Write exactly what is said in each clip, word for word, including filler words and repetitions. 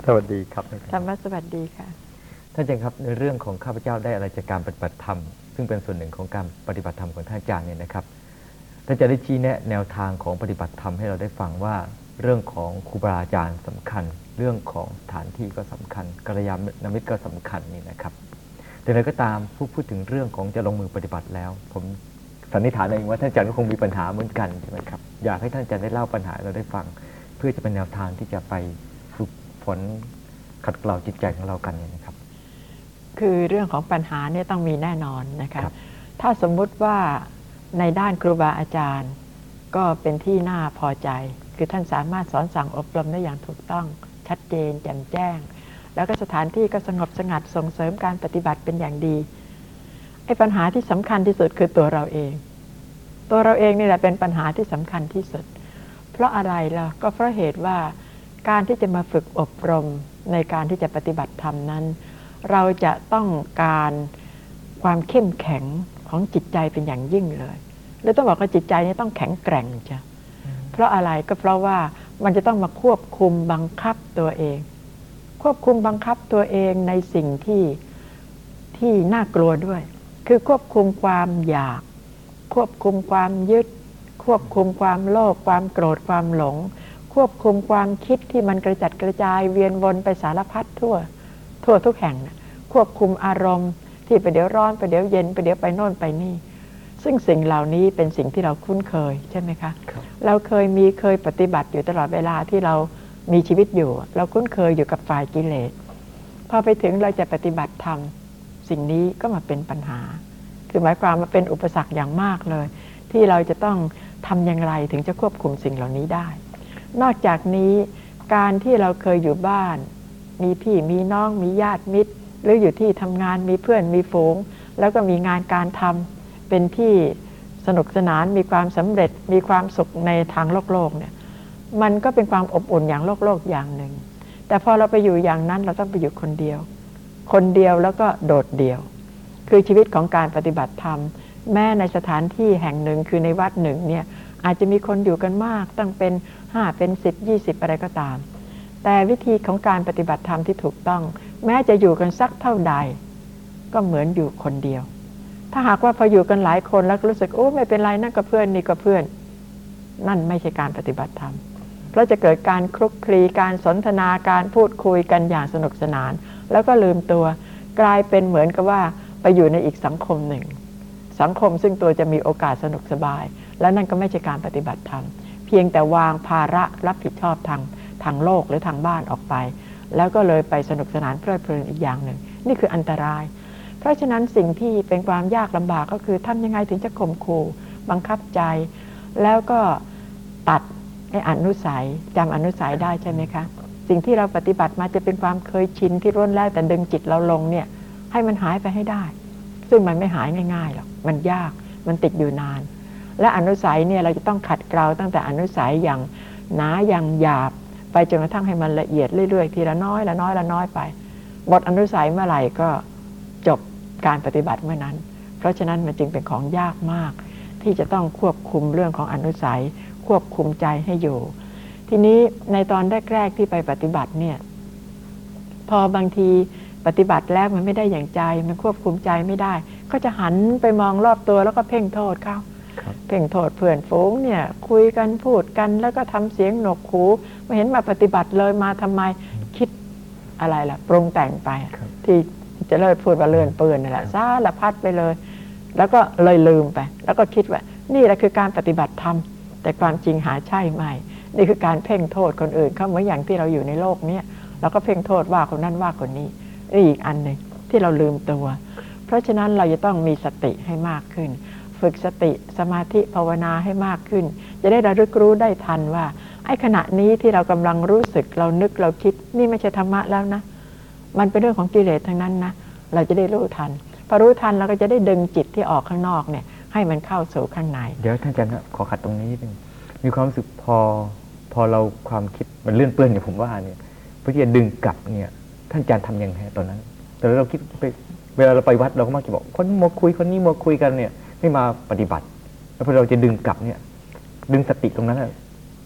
สวัสดีครับธรรมะสวัสดีค่ะท่านอาจารย์ครับในเรื่องของข้าพเจ้าได้อะไรจากการปฏิบัติธรรมซึ่งเป็นส่วนหนึ่งของการปฏิบัติธรรมของท่านอาจารย์เนี่ยนะครับท่านจะได้ชี้แนะแนวทางของปฏิบัติธรรมให้เราได้ฟังว่าเรื่องของครูบาอาจารย์สำคัญเรื่องของสถานที่ก็สำคัญกัลยาณมิตรก็สำคัญนี่นะครับแต่อะไรก็ตามพูดพูดถึงเรื่องของจะลงมือปฏิบัติแล้วผมสันนิษฐานเองว่าท่านอาจารย์ก็คงมีปัญหาเหมือนกันใช่ไหมครับอยากให้ท่านอาจารย์ได้เล่าปัญหาเราได้ฟังเพื่อจะเป็นแนวทางที่จะไปฝึกฝนขัดเกลาจิตใจของเรากันเนี่ยนะครับคือเรื่องของปัญหาเนี่ยต้องมีแน่นอนนะคะถ้าสมมุติว่าในด้านครูบาอาจารย์ก็เป็นที่น่าพอใจคือท่านสามารถสอนสั่งอบรมได้อย่างถูกต้องชัดเจนแจ่มแจ้งแล้วก็สถานที่ก็สงบสงัดส่งเสริมการปฏิบัติเป็นอย่างดีไอ้ปัญหาที่สำคัญที่สุดคือตัวเราเองตัวเราเองนี่แหละเป็นปัญหาที่สำคัญที่สุดเพราะอะไรล่ะก็เพราะเหตุว่าการที่จะมาฝึกอบรมในการที่จะปฏิบัติธรรมนั้นเราจะต้องการความเข้มแข็งของจิตใจเป็นอย่างยิ่งเลยหรือต้องบอกว่าจิตใจนี้ต้องแข็งแกร่งจ้ะเพราะอะไรก็เพราะว่ามันจะต้องมาควบคุมบังคับตัวเองควบคุมบังคับตัวเองในสิ่งที่ที่น่ากลัวด้วยคือควบคุมความอยากควบคุมความยึดควบคุมความโลภความโกรธความหลงควบคุมความคิดที่มันกระจัดกระจายเวียนวนไปสารพัดทั่วทั่วทุกแห่งนะควบคุมอารมณ์ที่ไปเดี๋ยวร้อนไปเดี๋ยวเย็นไปเดี๋ยวไปโน่นไปนี่ซึ่งสิ่งเหล่านี้เป็นสิ่งที่เราคุ้นเคยใช่ไหมคะเราเคยมีเคยปฏิบัติอยู่ตลอดเวลาที่เรามีชีวิตอยู่เราคุ้นเคยอยู่กับฝ่ายกิเลสพอไปถึงเราจะปฏิบัติธรรมสิ่งนี้ก็มาเป็นปัญหาคือหมายความว่าเป็นอุปสรรคอย่างมากเลยที่เราจะต้องทำอย่างไรถึงจะควบคุมสิ่งเหล่านี้ได้นอกจากนี้การที่เราเคยอยู่บ้านมีพี่มีน้องมีญาติมิตรหรืออยู่ที่ทำงานมีเพื่อนมีฝูงแล้วก็มีงานการทำเป็นที่สนุกสนานมีความสำเร็จมีความสุขในทางโลกโลกเนี่ยมันก็เป็นความอบอุ่นอย่างโลกโลกอย่างหนึ่งแต่พอเราไปอยู่อย่างนั้นเราต้องไปอยู่คนเดียวคนเดียวแล้วก็โดดเดี่ยวคือชีวิตของการปฏิบัติธรรมแม้ในสถานที่แห่งหนึ่งคือในวัดหนึ่งเนี่ยอาจจะมีคนอยู่กันมากตั้งเป็นห้าเป็นสิบยี่สิบอะไรก็ตามแต่วิธีของการปฏิบัติธรรมที่ถูกต้องแม้จะอยู่กันสักเท่าใดก็เหมือนอยู่คนเดียวถ้าหากว่าพออยู่กันหลายคนแล้วรู้สึกโอ้ไม่เป็นไรนั่นก็เพื่อนนี่ก็เพื่อนนั่นไม่ใช่การปฏิบัติธรรมเพราะจะเกิดการคลุกคลีการสนทนาการพูดคุยกันอย่างสนุกสนานแล้วก็ลืมตัวกลายเป็นเหมือนกับว่าไปอยู่ในอีกสังคมหนึ่งสังคมซึ่งตัวจะมีโอกาสสนุกสบายและนั่นก็ไม่ใช่การปฏิบัติธรรมเพียงแต่วางภาระรับผิดชอบทางทางโลกหรือทางบ้านออกไปแล้วก็เลยไปสนุกสนานเพลิดเพลินอีกอย่างหนึ่งนี่คืออันตรายเพราะฉะนั้นสิ่งที่เป็นความยากลำบากก็คือทำยังไงถึงจะข่มขู่บังคับใจแล้วก็ตัดไอ้อนุสัยจำอนุสัยได้ใช่ไหมคะสิ่งที่เราปฏิบัติมาจะเป็นความเคยชินที่ร้นแล้วแต่ดึงจิตเราลงเนี่ยให้มันหายไปให้ได้ซึ่งมันไม่หายง่ายๆหรอกมันยากมันติดอยู่นานและอนุสัยเนี่ยเราจะต้องขัดเกลาตั้งแต่อนุสัยอย่างหนาอย่างหยาบไปจนกระทั่งให้มันละเอียดเรื่อยๆทีละน้อยละน้อยละน้อยไปหมดอนุสัยเมื่อไหร่ก็จบการปฏิบัติเมื่อนั้นเพราะฉะนั้นมันจึงเป็นของยากมากที่จะต้องควบคุมเรื่องของอนุสัยควบคุมใจให้อยู่ทีนี้ในตอนแรกๆที่ไปปฏิบัติเนี่ยพอบางทีปฏิบัติแล้วมันไม่ได้อย่างใจมันควบคุมใจไม่ได้ก็จะหันไปมองรอบตัวแล้วก็เพ่งโทษเขาเพ่งโทษเพื่อนฝูงเนี่ยคุยกันพูดกันแล้วก็ทำเสียงหนวกหูไม่เห็นมาปฏิบัติเลยมาทำไมคิดอะไรล่ะปรุงแต่งไปที่จะเลยพูดว่าเลื่อนเปื้อนนั่นแหละสารพัดไปเลยแล้วก็เลยลืมไปแล้วก็คิดว่านี่แหละคือการปฏิบัติธรรมแต่ความจริงหาใช่ไหมนี่คือการเพ่งโทษคนอื่นเขาเหมือนอย่างที่เราอยู่ในโลกนี้เราก็เพ่งโทษว่าคนนั้นว่าคนนี้นี่อีกอันหนึ่งที่เราลืมตัวเพราะฉะนั้นเราจะต้องมีสติให้มากขึ้นฝึกสติสมาธิภาวนาให้มากขึ้นจะได้ระลึกรู้ได้ทันว่าไอ้ขณะนี้ที่เรากำลังรู้สึกเรานึกเราคิดนี่ไม่ใช่ธรรมะแล้วนะมันเป็นเรื่องของกิเลสทั้งนั้นนะเราจะได้รู้ทันพอรู้ทันเราก็จะได้ดึงจิตที่ออกข้างนอกเนี่ยให้มันเข้าสู่ข้างในเดี๋ยวท่านอาจารย์ขอขัดตรงนี้นิดนึงมีความรู้สึกพอพอเราความคิดมันเลื่อนเปื้อนอย่างผมว่าเนี่ยเพื่อที่จะดึงกลับเนี่ยท่านอาจารย์ทำยังไงตอนนั้นแต่เราคิดไปเวลาเราไปวัดเราก็มักจะบอกคนนี้มาคุยคนนี้มาคุยกันเนี่ยไม่มาปฏิบัติแล้วพอเราจะดึงกลับเนี่ยดึงสติตรงนั้น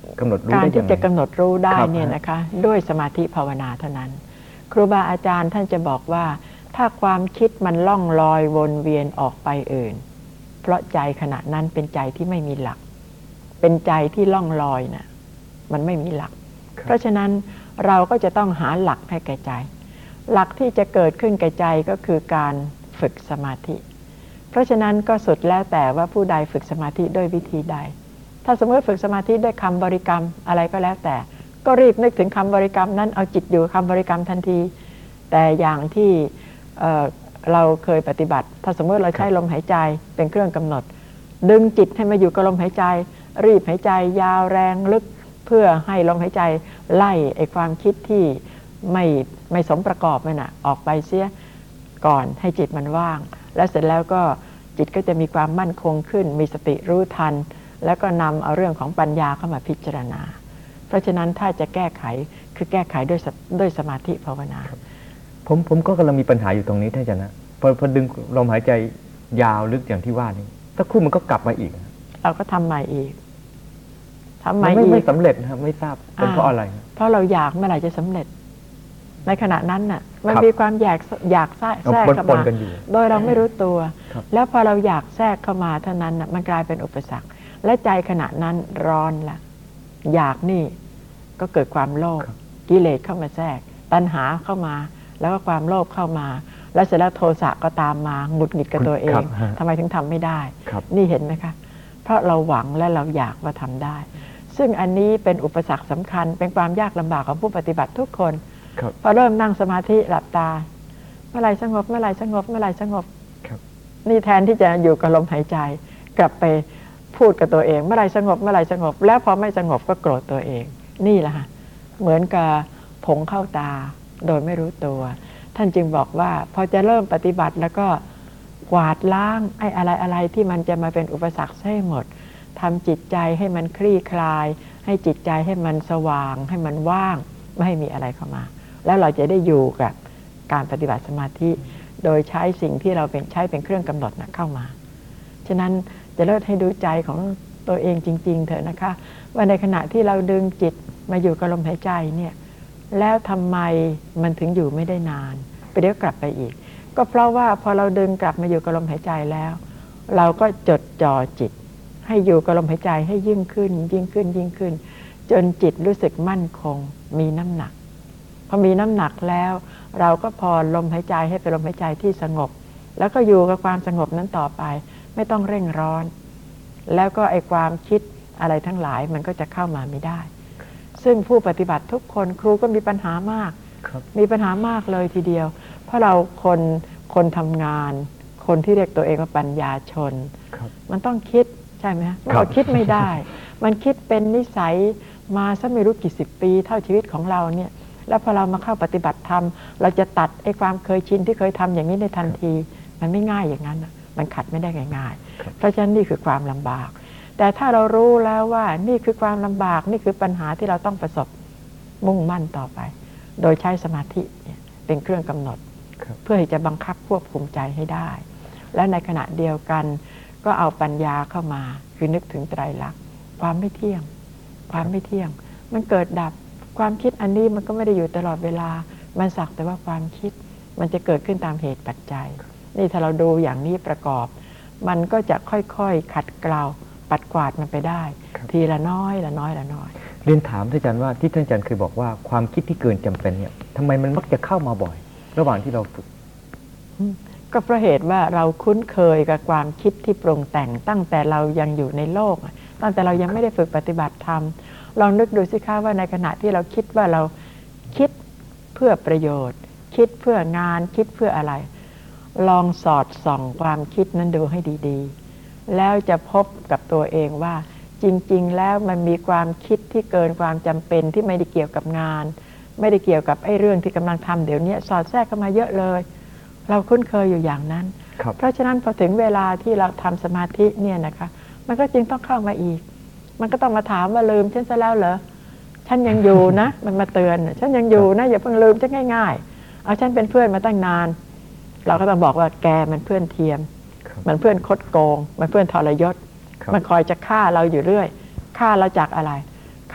กำหนดรู้การได้ที่ยังไงจะกำหนดรู้ได้ครับเนี่ยนะคะด้วยสมาธิภาวนาเท่านั้น ครูบาอาจารย์ท่านจะบอกว่าถ้าความคิดมันล่องลอยวนเวียนออกไปอื่น เพราะใจขณะนั้นเป็นใจที่ไม่มีหลัก เป็นใจที่ล่องลอยน่ะมันไม่มีหลัก เพราะฉะนั้นเราก็จะต้องหาหลักให้แก่ใจ หลักที่จะเกิดขึ้นแก่ใจก็คือการฝึกสมาธิ เพราะฉะนั้นก็สุดแล้วแต่ว่าผู้ใดฝึกสมาธิด้วยวิธีใด ถ้าสมมติฝึกสมาธิด้วยคำบริกรรมอะไรก็แล้วแต่ก็รีบนึกถึงคำบริกรรมนั้นเอาจิตอยู่กับคำบริกรรมทันที แต่อย่างที่เอ่อเราเคยปฏิบัติถ้าสมมติเราใช้ลมหายใจเป็นเครื่องกำหนด ดึงจิตให้มาอยู่กับลมหายใจรีบหายใจยาวแรงลึกเพื่อให้ลมหายใจไล่ไอ้ความคิดที่ไม่ไม่สมประกอบมันน่ะออกไปเสียก่อนให้จิตมันว่างและเสร็จแล้วก็จิตก็จะมีความมั่นคงขึ้นมีสติรู้ทันแล้วก็นำเอาเรื่องของปัญญาเข้ามาพิจารณาเพราะฉะนั้นถ้าจะแก้ไขคือแก้ไขด้วยด้วยสมาธิภาวนาผมผมก็กำลังมีปัญหาอยู่ตรงนี้ท่านอาจารย์นะพอพอดึงลมหายใจยาวลึกอย่างที่ว่านี่สักครู่มันก็กลับมาอีกเราก็ทำใหม่อีกทำใหม่ไม่อีกไม่สำเร็จนะครับไม่ทราบเป็นเพราะอะไรเพราะเราอยากเมื่อไหร่จะสำเร็จในขณะนั้นน่ะมันมีความอยากอยากแทรกเข้ามาโดยเราไม่รู้ตัวแล้วพอเราอยากแทรกเข้ามาเท่านั้นน่ะมันกลายเป็นอุปสรรคและใจขณะนั้นร้อนละอยากนี่ก็เกิดความโลภกิเลสเข้ามาแทรกตัณหาเข้ามาแล้วก็ความโลภเข้ามาแล้วเสร็จแล้วโทสะก็ตามมาหงุดหงิดกับตัวเองทำไมถึงทำไม่ได้นี่เห็นไหมคะเพราะเราหวังและเราอยากว่าทำได้ซึ่งอันนี้เป็นอุปสรรคสำคัญเป็นความยากลำบากของผู้ปฏิบัติทุกคนพอเริ่มนั่งสมาธิหลับตาเมื่อไรสงบเมื่อไรสงบเมื่อไรสงบนี่แทนที่จะอยู่กับลมหายใจกลับไปพูดกับตัวเองเมื่อไรสงบเมื่อไรสงบแล้วพอไม่สงบก็โกรธตัวเองนี่แหละค่ะเหมือนกับผงเข้าตาโดยไม่รู้ตัวท่านจึงบอกว่าพอจะเริ่มปฏิบัติแล้วก็กวาดล้างไอ้อะไรอะไรที่มันจะมาเป็นอุปสรรคให้หมดทำจิตใจให้มันคลี่คลายให้จิตใจให้มันสว่างให้มันว่างไม่ให้มีอะไรเข้ามาแล้วเราจะได้อยู่กับการปฏิบัติสมาธิโดยใช้สิ่งที่เราเป็นใช้เป็นเครื่องกำหนดนะเข้ามาฉะนั้นจะเลิศให้ดูใจของตัวเองจริงๆเถอะนะคะว่าในขณะที่เราดึงจิตมาอยู่กับลมหายใจเนี่ยแล้วทำไมมันถึงอยู่ไม่ได้นานไปเดี๋ยวกลับไปอีกก็เพราะว่าพอเราดึงกลับมาอยู่กับลมหายใจแล้วเราก็จดจ่อจิตให้อยู่กับลมหายใจให้ยิ่งขึ้นยิ่งขึ้นยิ่งขึ้นจนจิตรู้สึกมั่นคงมีน้ำหนักพอมีน้ำหนักแล้วเราก็พอลมหายใจให้เป็นลมหายใจที่สงบแล้วก็อยู่กับความสงบนั้นต่อไปไม่ต้องเร่งร้อนแล้วก็ไอ้ความคิดอะไรทั้งหลายมันก็จะเข้ามาไม่ได้ซึ่งผู้ปฏิบัติทุกคนครูก็มีปัญหามากมีปัญหามากเลยทีเดียวเพราะเราคนคนทำงานคนที่เรียกตัวเองว่าปัญญาชนมันต้องคิดใช่ไหมฮะเราคิดไม่ได้ มันคิดเป็นนิสัยมาซะไม่รู้กี่สิบปีเท่าชีวิตของเราเนี่ยแล้วพอเรามาเข้าปฏิบัติธรรมเราจะตัดไอ้ความเคยชินที่เคยทำอย่างนี้ในทันทีมันไม่ง่ายอย่างนั้นมันขัดไม่ได้ง่ายๆเพราะฉะนั้นนี่คือความลำบากแต่ถ้าเรารู้แล้วว่านี่คือความลำบากนี่คือปัญหาที่เราต้องประสบมุ่งมั่นต่อไปโดยใช้สมาธิเป็นเครื่องกำหนดเพื่อที่จะบังคับควบคุมใจให้ได้และในขณะเดียวกันก็เอาปัญญาเข้ามาคือนึกถึงไตรลักษณ์ความไม่เที่ยงความไม่เที่ยงมันเกิดดับความคิดอันนี้มันก็ไม่ได้อยู่ตลอดเวลามันสักแต่ว่าความคิดมันจะเกิดขึ้นตามเหตุปัจจัยนี่ถ้าเราดูอย่างนี้ประกอบมันก็จะค่อยๆขัดเกลาปัดกวาดมันไปได้ทีละน้อยละน้อยละน้อยเรียนถามท่านอาจารย์ว่าที่ท่านอาจารย์เคยบอกว่าความคิดที่เกินจำเป็นเนี่ยทำไมมันมักจะเข้ามาบ่อยระหว่างที่เราฝึกก็เพราะเหตุว่าเราคุ้นเคยกับความคิดที่ปรุงแต่งตั้งแต่เรายังอยู่ในโลกตั้งแต่เรายังไม่ได้ฝึกปฏิบัติธรรมลองนึกดูสิคะว่าในขณะที่เราคิดว่าเราคิดเพื่อประโยชน์คิดเพื่องานคิดเพื่ออะไรลองสอดส่องความคิดนั้นดูให้ดีๆแล้วจะพบกับตัวเองว่าจริงๆแล้วมันมีความคิดที่เกินความจำเป็นที่ไม่ได้เกี่ยวกับงานไม่ได้เกี่ยวกับไอ้เรื่องที่กำลังทำเดี๋ยวนี้สอดแทรกเข้ามาเยอะเลยเราคุ้นเคยอยู่อย่างนั้นเพราะฉะนั้นพอถึงเวลาที่เราทำสมาธิเนี่ยนะคะมันก็จึงต้องเข้ามาอีกมันก็ต้องมาถามว่าลืมฉันซะแล้วเหรอฉันยังอยู่นะมันมาเตือนฉันยังอยู่นะอย่าเพิ่งลืมฉันง่ายๆเอาฉันเป็นเพื่อนมาตั้งนานเราก็ต้องบอกว่าแกมันเพื่อนเทียมมันเพื่อนคดโกงมันเพื่อนทรยศมันคอยจะฆ่าเราอยู่เรื่อยฆ่าเราจากอะไรฆ่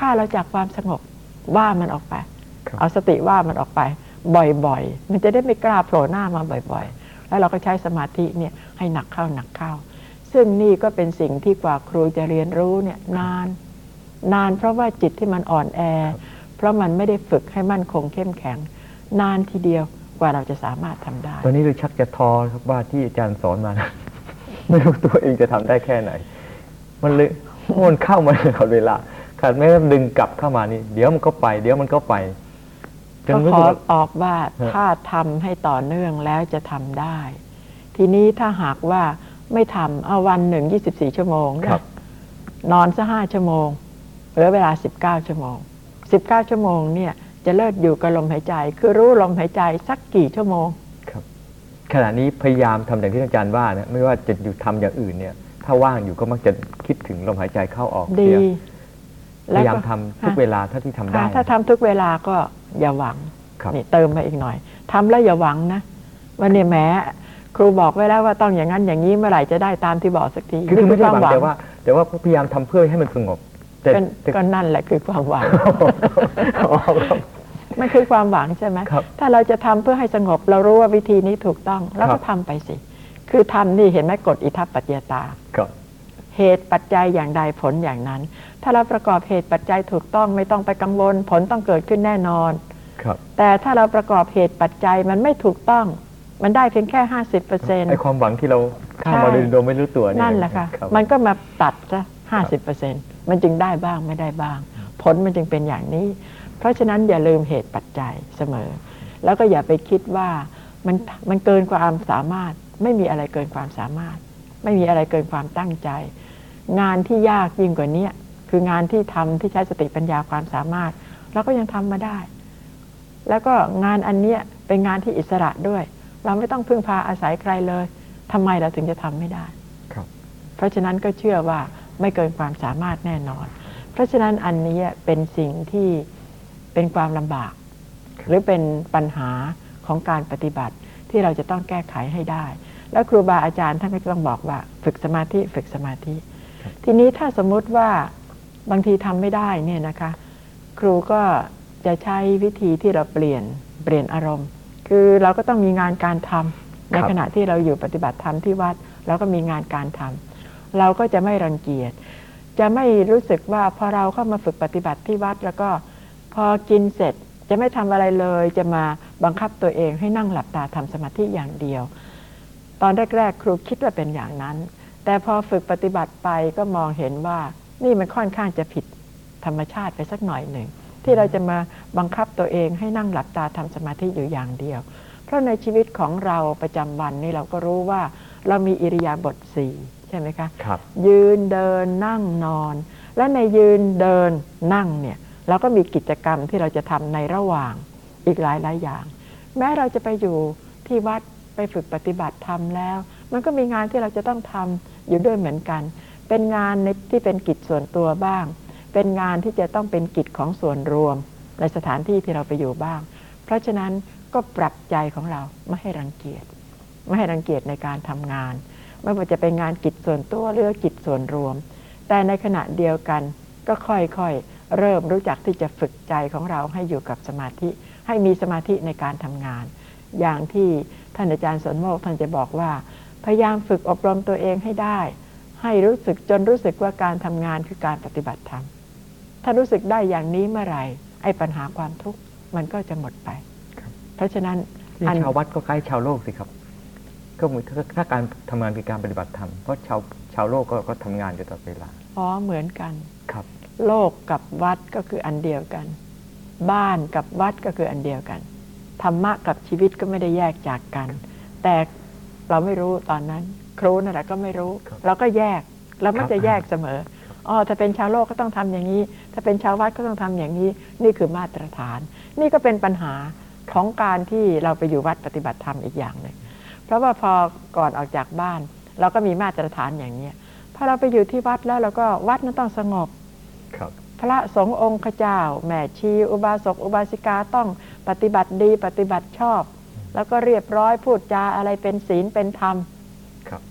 ฆ่าเราจากความสงบว่ามันออกไปครับเอาสติว่ามันออกไปบ่อยๆมันจะได้ไม่กล้าโผล่หน้ามาบ่อยๆแล้วเราก็ใช้สมาธิเนี่ยให้หนักเข้าหนักเข้าซึ่งนี่ก็เป็นสิ่งที่กว่าครูจะเรียนรู้เนี่ยนานนานเพราะว่าจิตที่มันอ่อนแอเพราะมันไม่ได้ฝึกให้มั่นคงเข้มแข็งนานทีเดียวกว่าเราจะสามารถทำได้ตอนนี้เราชักจะท้อครับว่าที่อาจารย์สอนมานะ ไม่รู้ตัวเองจะทำได้แค่ไหน มันเลยมันเข้ามาตลอดเวลาขาดแม้ว่าดึงกลับเข้ามานี่เดี๋ยวมันก็ไป เดี๋ยวมันก็ไปจนก็รู้ขสึอกว่าตอบว่าฮะถ้าทำให้ต่อเนื่องแล้วจะทำได้ ทีนี้ถ้าหากว่าไม่ทำเอาวันหนึ่งยี่สิบสี่ชั่วโมงครันะบนอนสักห้าชั่วโมงเหลือเวลาสิบเก้าชั่วโมงสิบเก้าชั่วโมงเนี่ยจะเลิศอยู่กับลมหายใจ คือรู้ลมหายใจสักกี่ชั่วโมงครับขณะนี้พยายามทำอย่างที่อาจารย์ว่านะไม่ว่าจะอยู่ทำอย่างอื่นเนี่ย ถ้าว่างอยู่ก็มักจะคิดถึงลมหายใจเข้าออกดีเยพยายามก็ทำทุกเวลาเท่าที่ทำได้ค่ะถ้าทำทุกเวลาก็อย่าหวังครับนี่เติมมาอีกหน่อยทำแล้วอย่าหวังนะวันนี้แม้ครูบอกไว้แล้วว่าต้องอย่างนั้นอย่างนี้เมื่อไหร่จะได้ตามที่บอกสักทีคือคือไม่ได้หวังนี่แต่ว่า แต่ว่าพยายามทำเพื่อให้มันสงบแต่เป็นแต่ก็นั่นแหละคือความหวังอ๋อครับมันคือความหวังใช่ไหมครับถ้าเราจะทำเพื่อให้สงบ เรารู้ว่าวิธีนี้ถูกต้องเราครัก็บทำไปสิ คือทำนี่เห็นไหมกฎอิทัปปัจจยตาครับเหตุปัจจัยอย่างใดผลอย่างนั้น ถ้าเราประกอบเหตุปัจจัยถูกต้องไม่ต้องไปกังวล ผลต้องเกิดขึ้นแน่นอนครับแต่ถ้าเราประกอบเหตุปัจจัยมันไม่ถูกต้อง มันได้เพียงแค่ห้าสิบเปอร์เซ็นต์ไอความหวังที่เราข้ามมาโดยโดยไม่รู้ตัวเนี่ยนั่นแหละค่ะรับมันก็มาตัดซะห้าสิบเปอร์เซ็นต์มันจึงได้บ้างไม่ได้บ้าง ผลมันจึงเป็นอย่างนี้ เพราะฉะนั้นอย่าลืมเหตุปัจจัยเสมอ แล้วก็อย่าไปคิดว่ามันมันเกินความสามารถ ไม่มีอะไรเกินความสามารถ ไม่มีอะไรเกินความตั้งใจ งานที่ยากยิ่งกว่านี้คืองานที่ทำที่ใช้สติปัญญาความสามารถเราก็ยังทำมาได้ แล้วก็งานอันเนี้ยเป็นงานที่อิสระด้วย เราไม่ต้องพึ่งพาอาศัยใครเลยทำไมเราถึงจะทำไม่ได้ครับเพราะฉะนั้นก็เชื่อว่าไม่เกินความสามารถแน่นอน เพราะฉะนั้นอันนี้เป็นสิ่งที่เป็นความลำบาก หรือเป็นปัญหาของการปฏิบัติที่เราจะต้องแก้ไขให้ได้ แล้วครูบาอาจารย์ท่านก็จะต้องบอกว่าฝึกสมาธิฝึกสมาธิ ทีนี้ถ้าสมมุติว่าบางทีทำไม่ได้เนี่ยนะคะ ครูก็จะใช้วิธีที่เราเปลี่ยนเปลี่ยนอารมณ์ คือเราก็ต้องมีงานการทำในขณะที่เราอยู่ปฏิบัติธรรมที่วัดเราก็มีงานการทำเราก็จะไม่รังเกียจ จะไม่รู้สึกว่าพอเราเข้ามาฝึกปฏิบัติที่วัดแล้วก็พอกินเสร็จจะไม่ทำอะไรเลย จะมาบังคับตัวเองให้นั่งหลับตาทำสมาธิอย่างเดียว ตอนแรกๆครูคิดว่าเป็นอย่างนั้น แต่พอฝึกปฏิบัติไปก็มองเห็นว่านี่มันค่อนข้างจะผิดธรรมชาติไปสักหน่อยหนึ่งที่เราจะมาบังคับตัวเองให้นั่งหลับตาทำสมาธิอยู่อย่างเดียว เพราะในชีวิตของเราประจำวันนี่เราก็รู้ว่าเรามีอิริยาบถสี่ใช่ไหมคะครับยืนเดินนั่งนอน และในยืนเดินนั่งเนี่ยเราก็มีกิจกรรมที่เราจะทำในระหว่างอีกหลายหลายอย่าง แม้เราจะไปอยู่ที่วัดไปฝึกปฏิบัติธรรมแล้ว มันก็มีงานที่เราจะต้องทำอยู่ด้วยเหมือนกัน เป็นงานในที่เป็นกิจส่วนตัวบ้าง เป็นงานที่จะต้องเป็นกิจของส่วนรวมในสถานที่ที่เราไปอยู่บ้าง เพราะฉะนั้นก็ปรับใจของเราไม่ให้รังเกียจไม่ให้รังเกียจในการทำงาน ไม่ว่าจะเป็นงานกิจส่วนตัวหรือกิจส่วนรวม แต่ในขณะเดียวกันก็ค่อยๆเริ่มรู้จักที่จะฝึกใจของเราให้อยู่กับสมาธิให้มีสมาธิในการทำงาน อย่างที่ท่านอาจารย์สนโมกท่านจะบอกว่าพยายามฝึกอบรมตัวเองให้ได้ ให้รู้สึกจนรู้สึกว่าการทำงานคือการปฏิบัติธรรมถ้ารู้สึกได้อย่างนี้เมื่อไหร่ไอ้ปัญหาความทุกข์มันก็จะหมดไปครับเพราะฉะนั้นที่ชาววัดก็ใกล้ชาวโลกสิครับ ก็เหมือนถ้าถ้าการทำงานคือการปฏิบัติธรรมเพราะชาวชาวโลกก็ก็ทำงานอยู่ตลอดเวลาอ๋อเหมือนกันครับโลกกับวัดก็คืออันเดียวกัน บ้านกับวัดก็คืออันเดียวกัน ธรรมะกับชีวิตก็ไม่ได้แยกจากกัน แต่เราไม่รู้ตอนนั้นครูนั่นแหละก็ไม่รู้ครับเราก็แยกเราไม่ครับจะแยกเสมออ๋อถ้าเป็นชาวโลกก็ต้องทำอย่างนี้ ถ้าเป็นชาววัดก็ต้องทำอย่างนี้ นี่คือมาตรฐาน นี่ก็เป็นปัญหาของการที่เราไปอยู่วัดปฏิบัติธรรมอีกอย่างหนึ่งเพราะว่าพอก่อนออกจากบ้าน เราก็มีมาตรฐานอย่างนี้พอเราไปอยู่ที่วัดแล้วเราก็วัดนั้นต้องสงบครับพระสงฆ์องค์เจ้าแม่ชีอุบาสกอุบาสิกาต้องปฏิบัติดีปฏิบัติชอบ แล้วก็เรียบร้อยพูดจาอะไรเป็นศีลเป็นธรรมครับ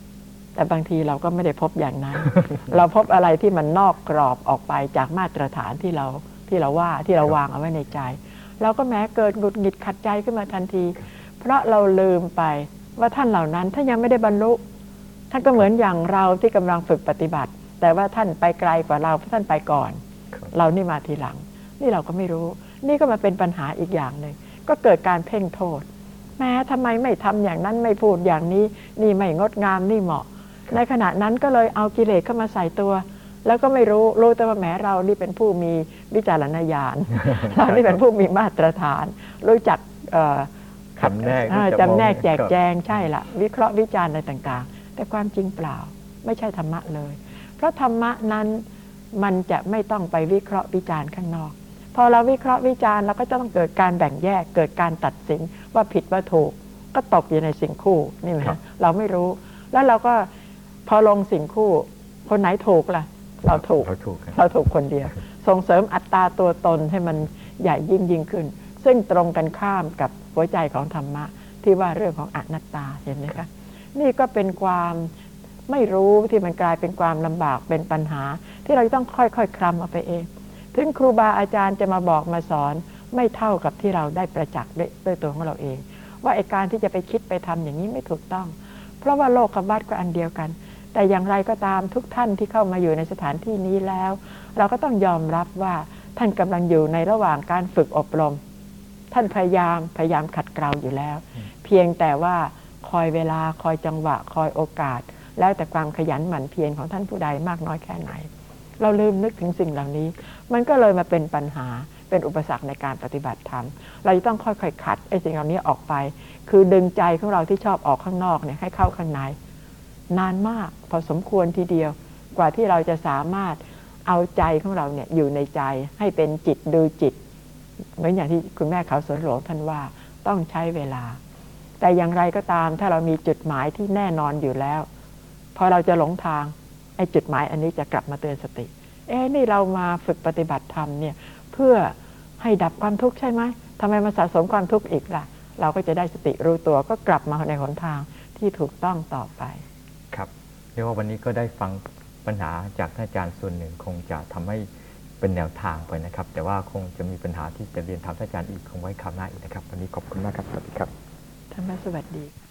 แต่บางทีเราก็ไม่ได้พบอย่างนั้น เราพบอะไรที่มันนอกกรอบออกไปจากมาตรฐานที่เราที่เราว่าที่เราวางเอาไว้ในใจ เราก็แม้เกิดหงุดหงิดขัดใจขึ้นมาทันที เพราะเราลืมไปว่าท่านเหล่านั้นท่านยังไม่ได้บรรลุท่านก็เหมือนอย่างเราที่กำลังฝึกปฏิบัติ แต่ว่าท่านไปไกลกว่าเราเพราะท่านไปก่อน เรานี่มาทีหลังนี่เราก็ไม่รู้นี่ก็มาเป็นปัญหาอีกอย่างหนึ่งก็เกิดการเพ่งโทษแม้ทำไมไม่ทำอย่างนั้นไม่พูดอย่างนี้นี่ไม่งดงามนี่เหมาะในขณะนั้นก็เลยเอากิเลสเข้ามาใส่ตัวแล้วก็ไม่รู้รู้แต่ว่าแม้เรานี่เป็นผู้มีวิจารณญาณ เรานี่เป็นผู้มีมาตรฐานรู้จักจำแนกจำแนกแจกแจงใช่ละวิเคราะห์วิจารณ์อะไรต่างๆแต่ความจริงเปล่าไม่ใช่ธรรมะเลยเพราะธรรมะนั้นมันจะไม่ต้องไปวิเคราะห์วิจารณ์ข้างนอกพอเราวิเคราะห์วิจารณ์เราก็จะต้องเกิดการแบ่งแยกเกิดการตัดสินว่าผิดว่าถูกก็ตกอยู่ในสิ่งคู่นี่ไหมเราไม่รู้แล้วเราก็พอลงสิ่งคู่คนไหนถูกล่ะเราถูกเราถูกคนเดียวส่งเสริมอัตตาตัวตนให้มันใหญ่ยิ่งยิ่งขึ้นซึ่งตรงกันข้ามกับหัวใจของธรรมะที่ว่าเรื่องของอนัตตาเห็นไหมคะนี่ก็เป็นความไม่รู้ที่มันกลายเป็นความลำบากเป็นปัญหาที่เราต้องค่อยๆคลำเอาไปเองถึงครูบาอาจารย์จะมาบอกมาสอนไม่เท่ากับที่เราได้ประจักษ์ด้วยตัวของเราเองว่าไอ้การที่จะไปคิดไปทำอย่างนี้ไม่ถูกต้องเพราะว่าโลกกับวัฏก็อันเดียวกันแต่อย่างไรก็ตามทุกท่านที่เข้ามาอยู่ในสถานที่นี้แล้วเราก็ต้องยอมรับว่าท่านกำลังอยู่ในระหว่างการฝึกอบรมท่านพยายามพยายามขัดเกลาอยู่แล้วเพียงแต่ว่าคอยเวลาคอยจังหวะคอยโอกาสแล้วแต่ความขยันหมั่นเพียรของท่านผู้ใดมากน้อยแค่ไหนเราลืมนึกถึงสิ่งเหล่านี้มันก็เลยมาเป็นปัญหาเป็นอุปสรรคในการปฏิบัติธรรมเราจะต้องค่อยๆขัดไอ้สิ่งเหล่านี้ออกไปคือดึงใจของเราที่ชอบออกข้างนอกเนี่ยให้เข้าข้างในนานมากพอสมควรทีเดียวกว่าที่เราจะสามารถเอาใจของเราเนี่ยอยู่ในใจให้เป็นจิตดูจิตเหมือนอย่างที่คุณแม่เขาสวนหลวงท่านว่าต้องใช้เวลาแต่อย่างไรก็ตามถ้าเรามีจุดหมายที่แน่นอนอยู่แล้วพอเราจะหลงทางไอ้จุดหมายอันนี้จะกลับมาเตือนสติเอ๊ะนี่เรามาฝึกปฏิบัติธรรมเนี่ยเพื่อให้ดับความทุกข์ใช่ไหมทำไมมาสะสมความทุกข์อีกล่ะเราก็จะได้สติรู้ตัวก็กลับมาในหนทางที่ถูกต้องต่อไปครับเรียกว่าวันนี้ก็ได้ฟังปัญหาจากท่านอาจารย์ส่วนหนึ่งคงจะทำให้เป็นแนวทางไปนะครับแต่ว่าคงจะมีปัญหาที่จะเรียนถามท่านอาจารย์อีกคงไว้คราวหน้าอีกนะครับวันนี้ขอบคุณมากครับสวัสดีครับท่านสวัสดี